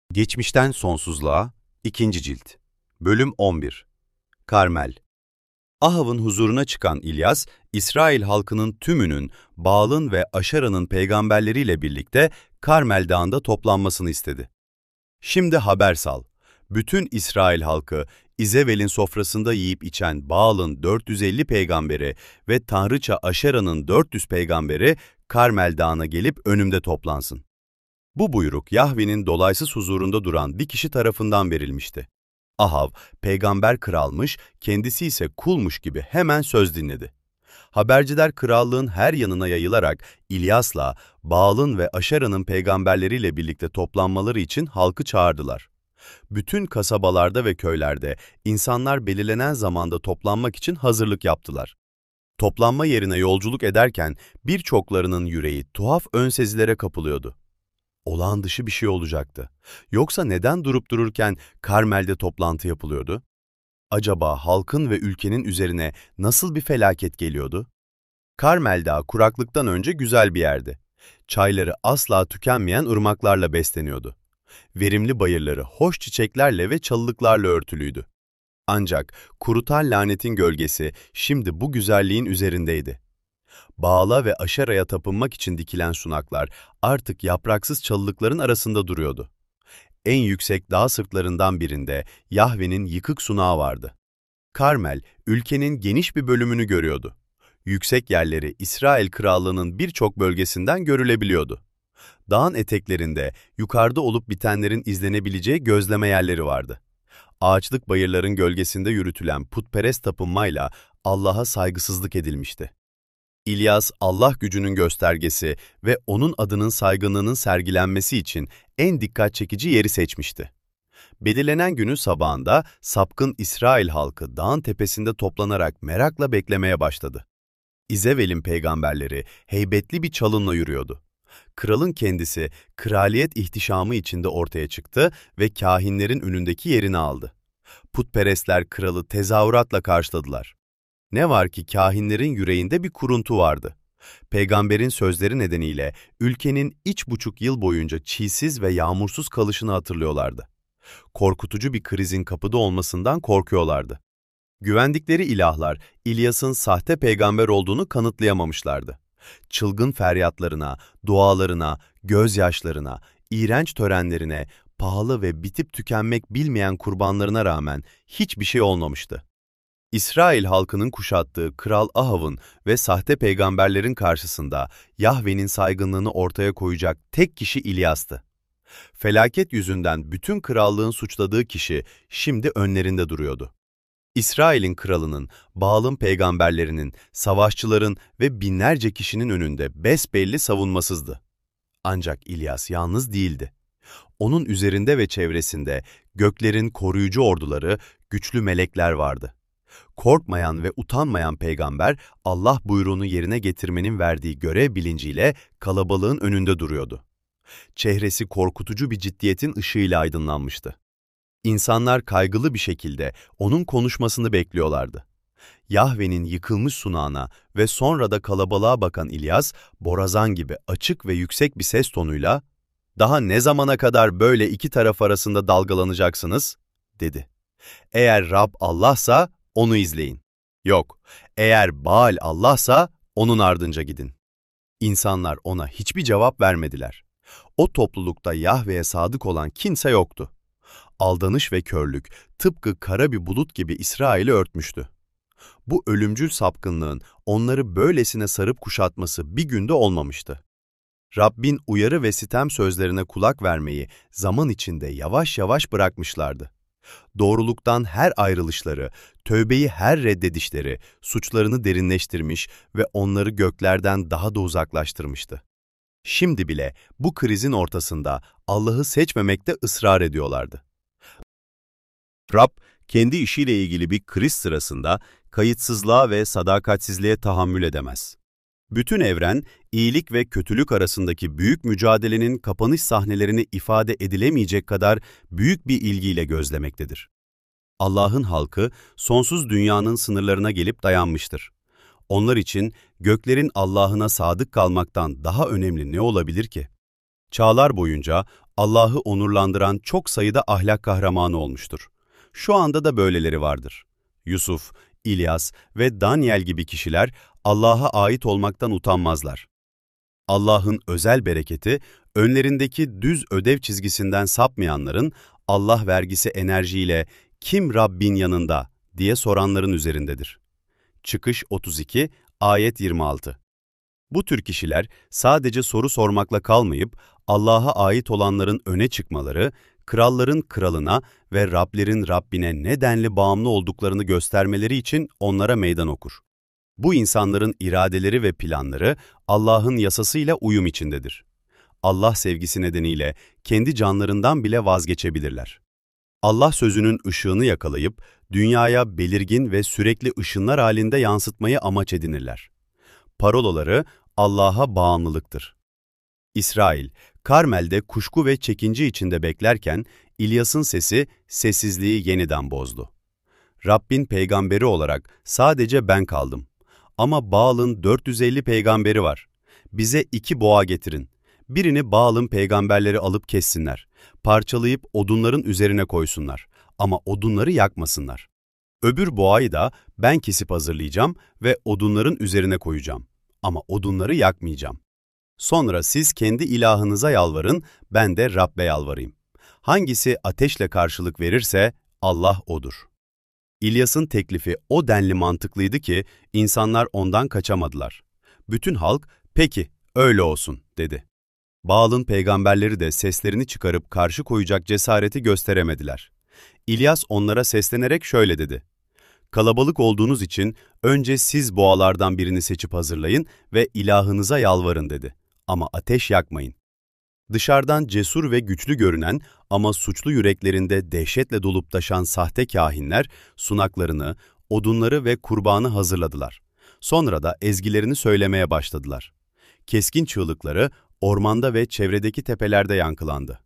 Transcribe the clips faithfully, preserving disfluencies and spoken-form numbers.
Geçmişten Sonsuzluğa ikinci Cilt Bölüm on bir Karmel Ahav'ın huzuruna çıkan İlyas, İsrail halkının tümünün Baal'ın ve Aşera'nın peygamberleriyle birlikte Karmel Dağı'nda toplanmasını istedi. Şimdi haber sal, bütün İsrail halkı, İzevel'in sofrasında yiyip içen Baal'ın dört yüz elli peygamberi ve tanrıça Aşera'nın dört yüz peygamberi Karmel Dağı'na gelip önümde toplansın. Bu buyruk Yahve'nin dolaysız huzurunda duran bir kişi tarafından verilmişti. Ahav, peygamber kralmış, kendisi ise kulmuş gibi hemen söz dinledi. Haberciler krallığın her yanına yayılarak İlyas'la, Baal'ın ve Aşera'nın peygamberleriyle birlikte toplanmaları için halkı çağırdılar. Bütün kasabalarda ve köylerde insanlar belirlenen zamanda toplanmak için hazırlık yaptılar. Toplanma yerine yolculuk ederken birçoklarının yüreği tuhaf ön sezilere kapılıyordu. Olağan dışı bir şey olacaktı. Yoksa neden durup dururken Karmel'de toplantı yapılıyordu? Acaba halkın ve ülkenin üzerine nasıl bir felaket geliyordu? Karmel Dağı kuraklıktan önce güzel bir yerdi. Çayları asla tükenmeyen ırmaklarla besleniyordu. Verimli bayırları hoş çiçeklerle ve çalılıklarla örtülüydü. Ancak kurutan lanetin gölgesi şimdi bu güzelliğin üzerindeydi. Baal'a ve Aşera'ya tapınmak için dikilen sunaklar artık yapraksız çalılıkların arasında duruyordu. En yüksek dağ sırtlarından birinde Yahve'nin yıkık sunağı vardı. Karmel, ülkenin geniş bir bölümünü görüyordu. Yüksek yerleri İsrail krallığının birçok bölgesinden görülebiliyordu. Dağın eteklerinde yukarıda olup bitenlerin izlenebileceği gözleme yerleri vardı. Ağaçlık bayırların gölgesinde yürütülen putperest tapınmayla Allah'a saygısızlık edilmişti. İlyas, Allah gücünün göstergesi ve onun adının saygınlığının sergilenmesi için en dikkat çekici yeri seçmişti. Belirlenen günün sabahında sapkın İsrail halkı dağın tepesinde toplanarak merakla beklemeye başladı. İzevel'in peygamberleri heybetli bir çalımla yürüyordu. Kralın kendisi kraliyet ihtişamı içinde ortaya çıktı ve kâhinlerin önündeki yerini aldı. Putperestler kralı tezahüratla karşıladılar. Ne var ki kâhinlerin yüreğinde bir kuruntu vardı. Peygamberin sözleri nedeniyle ülkenin iç buçuk yıl boyunca çiğsiz ve yağmursuz kalışını hatırlıyorlardı. Korkutucu bir krizin kapıda olmasından korkuyorlardı. Güvendikleri ilahlar İlyas'ın sahte peygamber olduğunu kanıtlayamamışlardı. Çılgın feryatlarına, dualarına, gözyaşlarına, iğrenç törenlerine, pahalı ve bitip tükenmek bilmeyen kurbanlarına rağmen hiçbir şey olmamıştı. İsrail halkının kuşattığı Kral Ahav'ın ve sahte peygamberlerin karşısında Yahve'nin saygınlığını ortaya koyacak tek kişi İlyas'tı. Felaket yüzünden bütün krallığın suçladığı kişi şimdi önlerinde duruyordu. İsrail'in kralının, Baal'ın peygamberlerinin, savaşçıların ve binlerce kişinin önünde besbelli savunmasızdı. Ancak İlyas yalnız değildi. Onun üzerinde ve çevresinde göklerin koruyucu orduları, güçlü melekler vardı. Korkmayan ve utanmayan peygamber, Allah buyruğunu yerine getirmenin verdiği görev bilinciyle kalabalığın önünde duruyordu. Çehresi korkutucu bir ciddiyetin ışığıyla aydınlanmıştı. İnsanlar kaygılı bir şekilde onun konuşmasını bekliyorlardı. Yahve'nin yıkılmış sunağına ve sonra da kalabalığa bakan İlyas, borazan gibi açık ve yüksek bir ses tonuyla, "Daha ne zamana kadar böyle iki taraf arasında dalgalanacaksınız?" dedi. "Eğer Rab Allah'sa onu izleyin. Yok, eğer Baal Allah'sa onun ardınca gidin." İnsanlar ona hiçbir cevap vermediler. O toplulukta Yahve'ye sadık olan kimse yoktu. Aldanış ve körlük tıpkı kara bir bulut gibi İsrail'i örtmüştü. Bu ölümcül sapkınlığın onları böylesine sarıp kuşatması bir günde olmamıştı. Rabbin uyarı ve sitem sözlerine kulak vermeyi zaman içinde yavaş yavaş bırakmışlardı. Doğruluktan her ayrılışları, tövbeyi her reddedişleri, suçlarını derinleştirmiş ve onları göklerden daha da uzaklaştırmıştı. Şimdi bile bu krizin ortasında Allah'ı seçmemekte ısrar ediyorlardı. Rab, kendi işiyle ilgili bir kriz sırasında kayıtsızlığa ve sadakatsizliğe tahammül edemez. Bütün evren, iyilik ve kötülük arasındaki büyük mücadelenin kapanış sahnelerini ifade edilemeyecek kadar büyük bir ilgiyle gözlemektedir. Allah'ın halkı, sonsuz dünyanın sınırlarına gelip dayanmıştır. Onlar için göklerin Allah'ına sadık kalmaktan daha önemli ne olabilir ki? Çağlar boyunca Allah'ı onurlandıran çok sayıda ahlak kahramanı olmuştur. Şu anda da böyleleri vardır. Yusuf, İlyas ve Daniel gibi kişiler Allah'a ait olmaktan utanmazlar. Allah'ın özel bereketi, önlerindeki düz ödev çizgisinden sapmayanların Allah vergisi enerjiyle "Kim Rabbin yanında?" diye soranların üzerindedir. Çıkış otuz iki, ayet yirmi altı. Bu tür kişiler sadece soru sormakla kalmayıp Allah'a ait olanların öne çıkmaları, kralların kralına ve Rablerin Rabbine ne denli bağımlı olduklarını göstermeleri için onlara meydan okur. Bu insanların iradeleri ve planları Allah'ın yasasıyla uyum içindedir. Allah sevgisi nedeniyle kendi canlarından bile vazgeçebilirler. Allah sözünün ışığını yakalayıp dünyaya belirgin ve sürekli ışınlar halinde yansıtmayı amaç edinirler. Parolaları Allah'a bağımlılıktır. İsrail, Karmel'de kuşku ve çekince içinde beklerken İlyas'ın sesi sessizliği yeniden bozdu. Rabbin peygamberi olarak sadece ben kaldım. Ama Baal'ın dört yüz elli peygamberi var. Bize iki boğa getirin. Birini Baal'ın peygamberleri alıp kessinler. Parçalayıp odunların üzerine koysunlar. Ama odunları yakmasınlar. Öbür boğayı da ben kesip hazırlayacağım ve odunların üzerine koyacağım. Ama odunları yakmayacağım. Sonra siz kendi ilahınıza yalvarın, ben de Rabbe yalvarayım. Hangisi ateşle karşılık verirse Allah odur. İlyas'ın teklifi o denli mantıklıydı ki insanlar ondan kaçamadılar. Bütün halk, peki öyle olsun dedi. Baal'ın peygamberleri de seslerini çıkarıp karşı koyacak cesareti gösteremediler. İlyas onlara seslenerek şöyle dedi: Kalabalık olduğunuz için önce siz boğalardan birini seçip hazırlayın ve ilahınıza yalvarın dedi. Ama ateş yakmayın. Dışarıdan cesur ve güçlü görünen ama suçlu yüreklerinde dehşetle dolup taşan sahte kâhinler sunaklarını, odunları ve kurbanı hazırladılar. Sonra da ezgilerini söylemeye başladılar. Keskin çığlıkları ormanda ve çevredeki tepelerde yankılandı.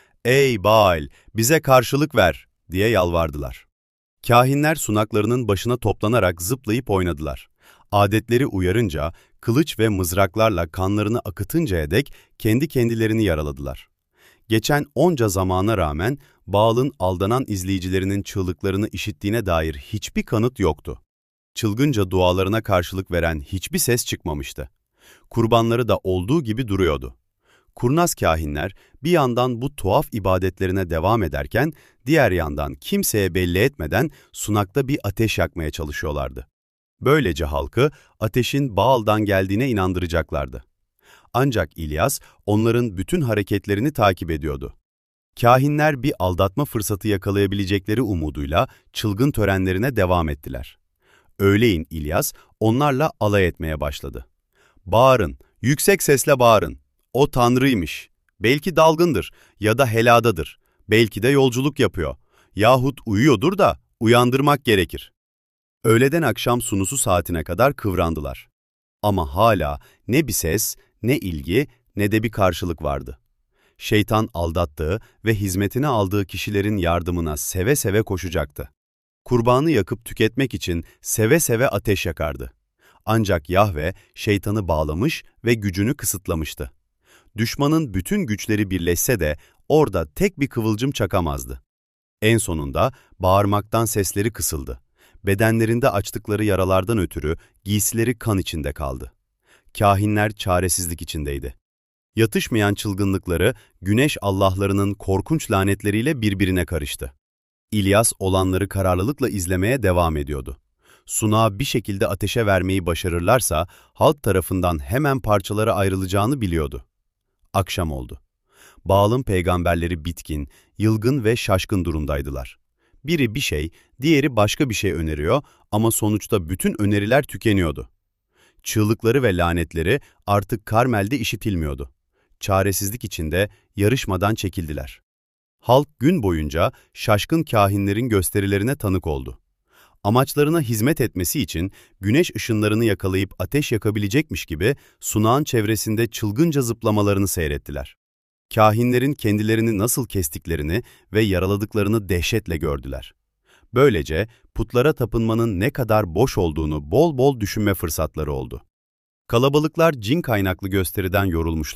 "Ey Baal, bize karşılık ver!" diye yalvardılar. Kâhinler sunaklarının başına toplanarak zıplayıp oynadılar. Adetleri uyarınca, kılıç ve mızraklarla kanlarını akıtıncaya dek kendi kendilerini yaraladılar. Geçen onca zamana rağmen Baal'ın aldanan izleyicilerinin çığlıklarını işittiğine dair hiçbir kanıt yoktu. Çılgınca dualarına karşılık veren hiçbir ses çıkmamıştı. Kurbanları da olduğu gibi duruyordu. Kurnaz kâhinler bir yandan bu tuhaf ibadetlerine devam ederken, diğer yandan kimseye belli etmeden sunakta bir ateş yakmaya çalışıyorlardı. Böylece halkı ateşin Baal'dan geldiğine inandıracaklardı. Ancak İlyas onların bütün hareketlerini takip ediyordu. Kâhinler bir aldatma fırsatı yakalayabilecekleri umuduyla çılgın törenlerine devam ettiler. Öğleyin İlyas onlarla alay etmeye başladı. "Bağırın, yüksek sesle bağırın. O tanrıymış. Belki dalgındır ya da heladadır. Belki de yolculuk yapıyor. Yahut uyuyordur da uyandırmak gerekir." Öğleden akşam sunusu saatine kadar kıvrandılar. Ama hala ne bir ses, ne ilgi, ne de bir karşılık vardı. Şeytan aldattığı ve hizmetine aldığı kişilerin yardımına seve seve koşacaktı. Kurbanı yakıp tüketmek için seve seve ateş yakardı. Ancak Yahve şeytanı bağlamış ve gücünü kısıtlamıştı. Düşmanın bütün güçleri birleşse de orada tek bir kıvılcım çakamazdı. En sonunda bağırmaktan sesleri kısıldı. Bedenlerinde açtıkları yaralardan ötürü giysileri kan içinde kaldı. Kâhinler çaresizlik içindeydi. Yatışmayan çılgınlıkları güneş allahlarının korkunç lanetleriyle birbirine karıştı. İlyas olanları kararlılıkla izlemeye devam ediyordu. Sunağı bir şekilde ateşe vermeyi başarırlarsa halk tarafından hemen parçalara ayrılacağını biliyordu. Akşam oldu. Baal'ın peygamberleri bitkin, yılgın ve şaşkın durumdaydılar. Biri bir şey, diğeri başka bir şey öneriyor ama sonuçta bütün öneriler tükeniyordu. Çığlıkları ve lanetleri artık Karmel'de işitilmiyordu. Çaresizlik içinde yarışmadan çekildiler. Halk gün boyunca şaşkın kâhinlerin gösterilerine tanık oldu. Amaçlarına hizmet etmesi için güneş ışınlarını yakalayıp ateş yakabilecekmiş gibi sunağın çevresinde çılgınca zıplamalarını seyrettiler. Kâhinlerin kendilerini nasıl kestiklerini ve yaraladıklarını dehşetle gördüler. Böylece putlara tapınmanın ne kadar boş olduğunu bol bol düşünme fırsatları oldu. Kalabalıklar cin kaynaklı gösteriden yorulmuşlar,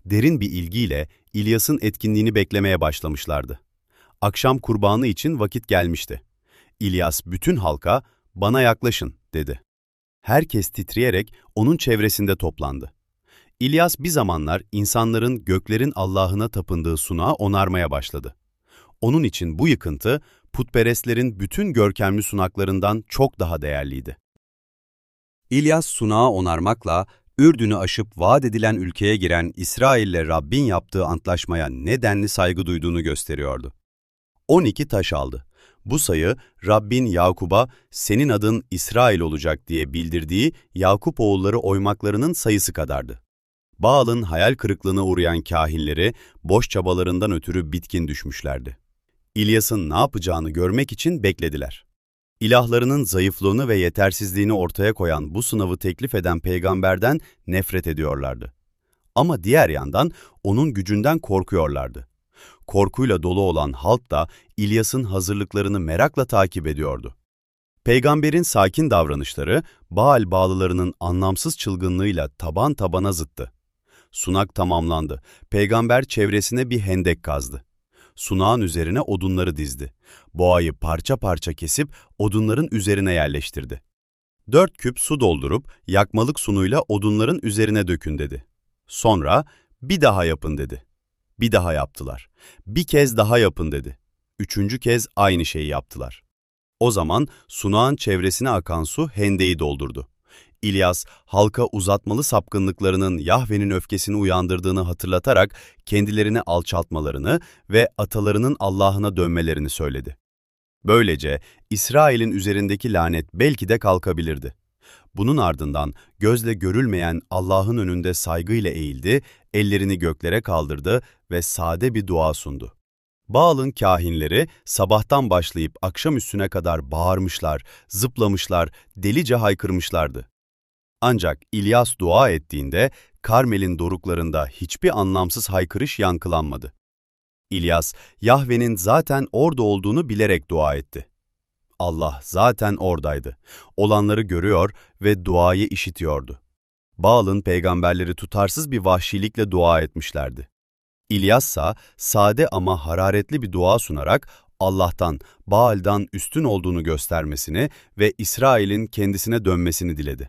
derin bir ilgiyle İlyas'ın etkinliğini beklemeye başlamışlardı. Akşam kurbanı için vakit gelmişti. İlyas bütün halka, "Bana yaklaşın," dedi. Herkes titreyerek onun çevresinde toplandı. İlyas bir zamanlar insanların göklerin Allah'ına tapındığı sunağı onarmaya başladı. Onun için bu yıkıntı, putperestlerin bütün görkemli sunaklarından çok daha değerliydi. İlyas sunağı onarmakla, Ürdün'ü aşıp vaat edilen ülkeye giren İsrail'le Rabbin yaptığı antlaşmaya ne denli saygı duyduğunu gösteriyordu. on iki taş aldı. Bu sayı, Rabbin Yakup'a "Senin adın İsrail olacak," diye bildirdiği Yakup oğulları oymaklarının sayısı kadardı. Baal'ın hayal kırıklığına uğrayan kâhinleri boş çabalarından ötürü bitkin düşmüşlerdi. İlyas'ın ne yapacağını görmek için beklediler. İlahlarının zayıflığını ve yetersizliğini ortaya koyan bu sınavı teklif eden peygamberden nefret ediyorlardı. Ama diğer yandan onun gücünden korkuyorlardı. Korkuyla dolu olan halk da İlyas'ın hazırlıklarını merakla takip ediyordu. Peygamberin sakin davranışları Baal bağlılarının anlamsız çılgınlığıyla taban tabana zıttı. Sunak tamamlandı. Peygamber çevresine bir hendek kazdı. Sunağın üzerine odunları dizdi. Boğayı parça parça kesip odunların üzerine yerleştirdi. Dört küp su doldurup yakmalık sunuyla odunların üzerine dökün dedi. Sonra bir daha yapın dedi. Bir daha yaptılar. Bir kez daha yapın dedi. Üçüncü kez aynı şeyi yaptılar. O zaman sunağın çevresine akan su hendeyi doldurdu. İlyas, halka uzatmalı sapkınlıklarının Yahve'nin öfkesini uyandırdığını hatırlatarak kendilerini alçaltmalarını ve atalarının Allah'ına dönmelerini söyledi. Böylece İsrail'in üzerindeki lanet belki de kalkabilirdi. Bunun ardından gözle görülmeyen Allah'ın önünde saygıyla eğildi, ellerini göklere kaldırdı ve sade bir dua sundu. Baal'ın kâhinleri sabahtan başlayıp akşam üstüne kadar bağırmışlar, zıplamışlar, delice haykırmışlardı. Ancak İlyas dua ettiğinde Karmel'in doruklarında hiçbir anlamsız haykırış yankılanmadı. İlyas, Yahve'nin zaten orada olduğunu bilerek dua etti. Allah zaten oradaydı. Olanları görüyor ve duayı işitiyordu. Baal'ın peygamberleri tutarsız bir vahşilikle dua etmişlerdi. İlyassa sade ama hararetli bir dua sunarak Allah'tan, Baal'dan üstün olduğunu göstermesini ve İsrail'in kendisine dönmesini diledi.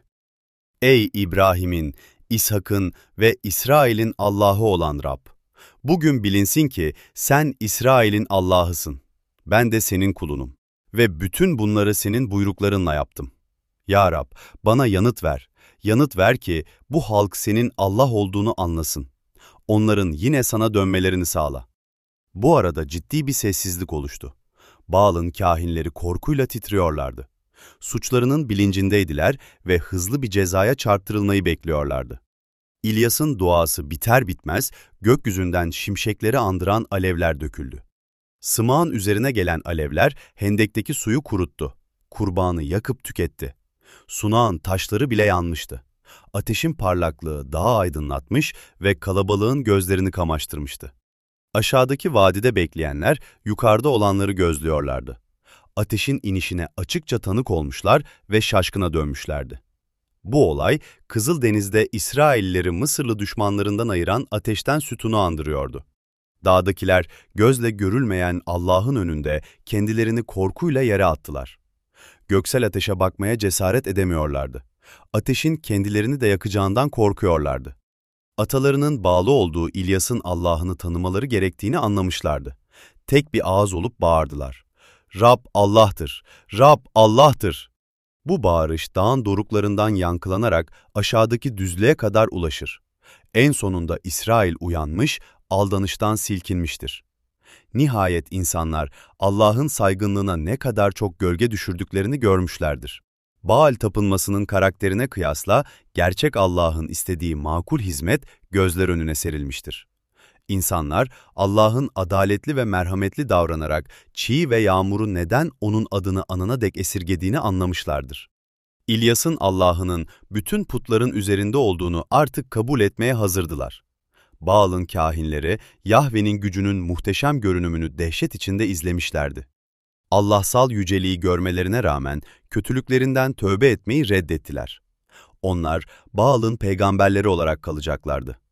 Ey İbrahim'in, İshak'ın ve İsrail'in Allah'ı olan Rab! Bugün bilinsin ki sen İsrail'in Allah'ısın. Ben de senin kulunum. Ve bütün bunları senin buyruklarınla yaptım. Ya Rab, bana yanıt ver. Yanıt ver ki bu halk senin Allah olduğunu anlasın. Onların yine sana dönmelerini sağla. Bu arada ciddi bir sessizlik oluştu. Baal'ın kâhinleri korkuyla titriyorlardı. Suçlarının bilincindeydiler ve hızlı bir cezaya çarptırılmayı bekliyorlardı. İlyas'ın duası biter bitmez gökyüzünden şimşekleri andıran alevler döküldü. Sımağın üzerine gelen alevler hendekteki suyu kuruttu. Kurbanı yakıp tüketti. Sunağın taşları bile yanmıştı. Ateşin parlaklığı dağı aydınlatmış ve kalabalığın gözlerini kamaştırmıştı. Aşağıdaki vadide bekleyenler yukarıda olanları gözlüyorlardı. Ateşin inişine açıkça tanık olmuşlar ve şaşkına dönmüşlerdi. Bu olay, Kızıldeniz'de İsraillileri Mısırlı düşmanlarından ayıran ateşten sütunu andırıyordu. Dağdakiler gözle görülmeyen Allah'ın önünde kendilerini korkuyla yere attılar. Göksel ateşe bakmaya cesaret edemiyorlardı. Ateşin kendilerini de yakacağından korkuyorlardı. Atalarının bağlı olduğu İlyas'ın Allah'ını tanımaları gerektiğini anlamışlardı. Tek bir ağız olup bağırdılar. Rab Allah'tır! Rab Allah'tır! Bu bağırış dağın doruklarından yankılanarak aşağıdaki düzlüğe kadar ulaşır. En sonunda İsrail uyanmış, aldanıştan silkinmiştir. Nihayet insanlar Allah'ın saygınlığına ne kadar çok gölge düşürdüklerini görmüşlerdir. Baal tapınmasının karakterine kıyasla gerçek Allah'ın istediği makul hizmet gözler önüne serilmiştir. İnsanlar Allah'ın adaletli ve merhametli davranarak çiğ ve yağmuru neden onun adını anana dek esirgediğini anlamışlardır. İlyas'ın Allah'ının bütün putların üzerinde olduğunu artık kabul etmeye hazırdılar. Baal'ın kâhinleri Yahve'nin gücünün muhteşem görünümünü dehşet içinde izlemişlerdi. Allahsal yüceliği görmelerine rağmen kötülüklerinden tövbe etmeyi reddettiler. Onlar Baal'ın peygamberleri olarak kalacaklardı.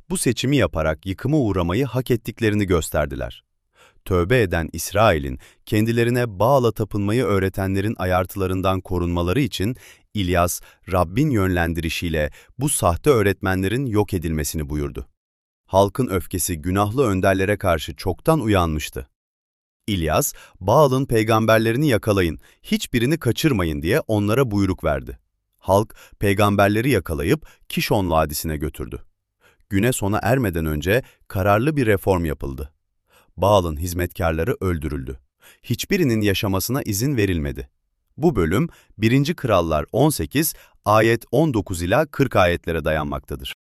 bu seçimi yaparak yıkıma uğramayı hak ettiklerini gösterdiler. Tövbe eden İsrail'in kendilerine Baal'a tapınmayı öğretenlerin ayartılarından korunmaları için İlyas, Rabbin yönlendirişiyle bu sahte öğretmenlerin yok edilmesini buyurdu. Halkın öfkesi günahlı önderlere karşı çoktan uyanmıştı. İlyas, Baal'ın peygamberlerini yakalayın, hiçbirini kaçırmayın diye onlara buyruk verdi. Halk, peygamberleri yakalayıp Kişon Vadisi'ne götürdü. Güne sona ermeden önce kararlı bir reform yapıldı. Baal'ın hizmetkarları öldürüldü. Hiçbirinin yaşamasına izin verilmedi. Bu bölüm birinci Krallar on sekiz, ayet on dokuz ila kırk ayetlere dayanmaktadır.